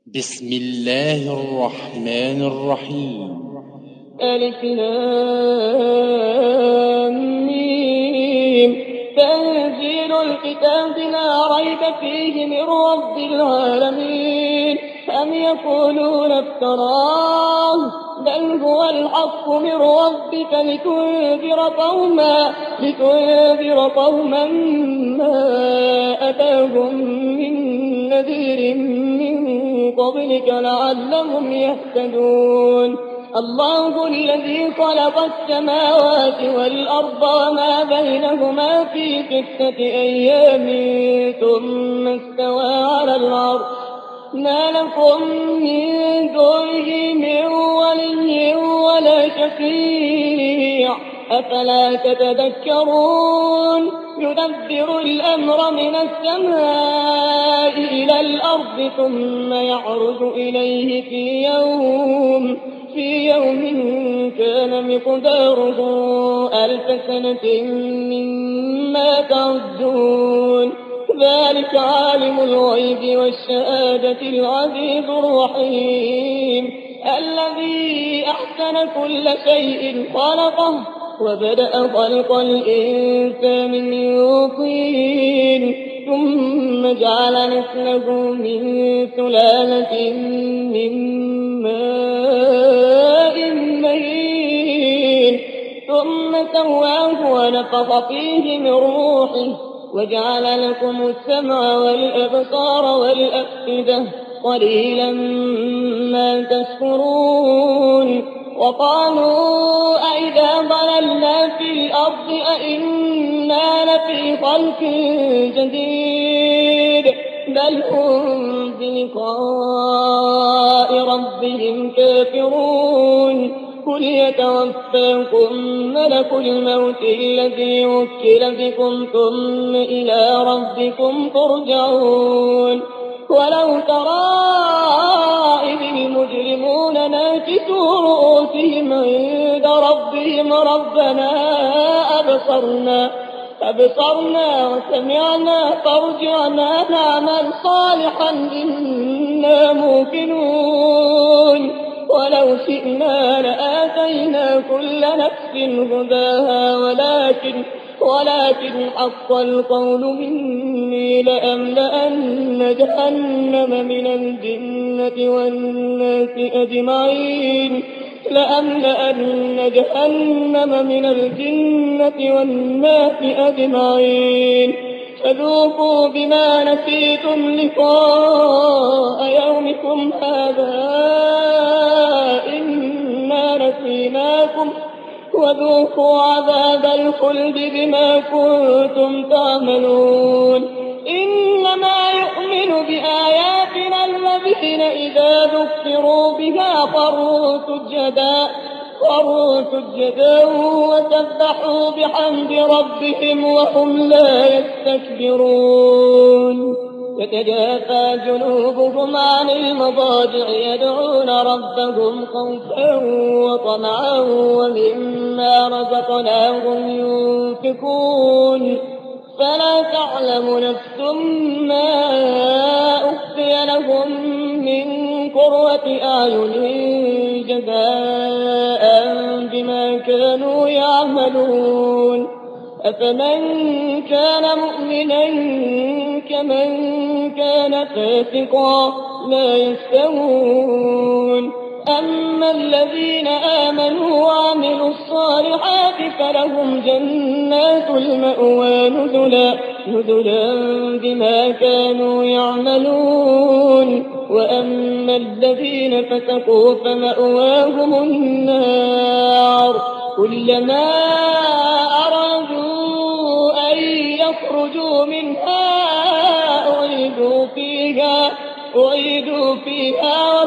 بسم الله الرحمن الرحيم. ألف لام ميم. تنزيل الكتاب لا ريب فيه من رب العالمين. أم يقولون افتراه بل هو الحق من ربك لتنذر قوما ما أتاهم من نذير من قبلك لعلهم يهتدون. الله الذي خلق السماوات والأرض وما بينهما في 6 أيام ثم استوى على العرش. ما لكم من دونه من ولي ولا شفيع أفلا تتذكرون. يدبر الأمر من السماء إلى الأرض ثم يعرج إليه في يوم كان مقداره 1000 سنة مما تعدون. ذلك عالم الغيب والشهادة العزيز الرحيم الذي أحسن كل شيء خلقه وبدأ خلق الإنسان من طين ثم جعل نسله من سلالة من ماء مهين ثم سواه ونفخ فيه من روحه وجعل لكم السمع والأبصار والأفئدة قليلا ما تشكرون. وقالوا أئذا ضللنا في الأرض أئنا لفي خلق جديد بل هم بلقاء ربهم كافرون. قل يتوفاكم ملك الموت الذي وكل بكم ثم إلى ربكم ترجعون. ولو ترى إذ المجرمون ناكسوا رؤوسهم عند ربهم ربنا أبصرنا وسمعنا فارجعنا نعمل صالحا إنا موقنون. ولو شئنا لآتينا كل نفس هداها ولكن حق القول مني لأملأن جهنم من الجنة والناس أجمعين. فذوقوا بما نسيتم لقاء يومكم هذا إنا نسيناكم وذوقوا عذاب الخلد بما كنتم تعملون. إنما يؤمن بآياتنا الذين إذا ذكروا بها خروا سجدا وسبحوا بحمد ربهم وهم لا يستكبرون. تتجافى جنوبهم عن المضاجع يدعون ربهم خوفا وطمعا ومما رزقناهم ينفقون. فلا تعلم نفس ما أخفي لهم من قرة أعين جزاء بما كانوا يعملون. أفمن كان مؤمنا كمن كان فاسقا لا يستوون. أما الذين آمنوا وعملوا الصالحات فلهم جنات المأوى نزلا بما كانوا يعملون. وأما الذين فسقوا فمأواهم النار كلما أرادوا أن يخرجوا منها أعيدوا فيها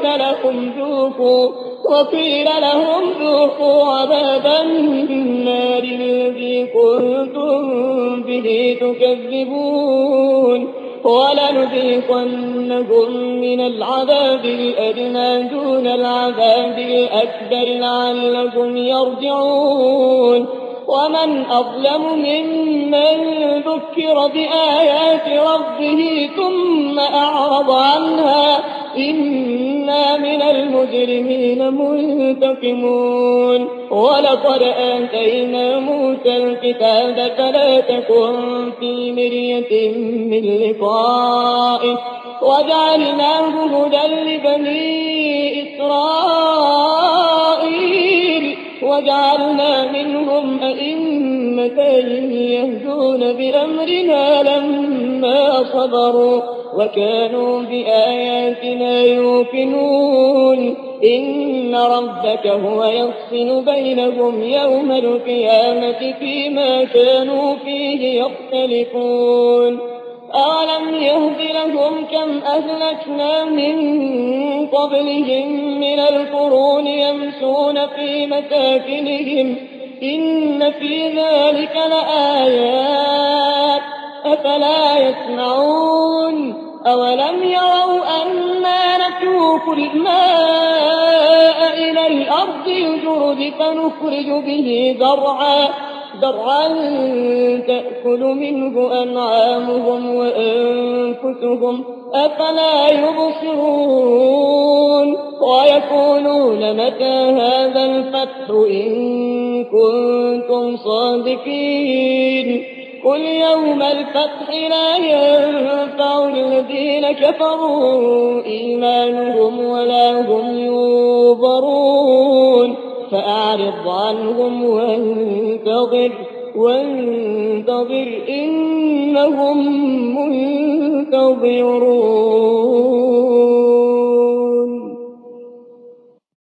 وقيل لهم ذوقوا عذاب النار الذي كنتم به تكذبون. ولنذيقنهم من العذاب الأدنى دون العذاب الأكبر لعلهم يرجعون. ومن أظلم ممن ذكر بآيات ربه ثم أعرض عنها إنا من المجرمين منتقمون ولقد آتينا موسى الكتاب فلا تكن في مرية من لقائه وجعلناه هدى لبني إسرائيل وجعلنا منهم أئمة يهدون بأمرنا لما صبروا وكانوا بآياتنا يوقنون إن ربك هو يفصل بينهم يوم القيامة فيما كانوا فيه يختلفون أولم يهد لهم كم أهلكنا من قبلهم من القرون يمشون في مساكنهم إن في ذلك لآيات أفلا يسمعون أولم يروا أنا نسوق الماء إلى الأرض الجرد فنخرج به زرعا تأكل منه أنعامهم وأنفسهم أفلا يبصرون ويقولون متى هذا الفتح إن كنتم صادقين قل يوم الفتح لا ينفع الذين كفروا إيمانهم ولا هم ينظرون فأعرض عنهم وانتظر إنهم منتظرون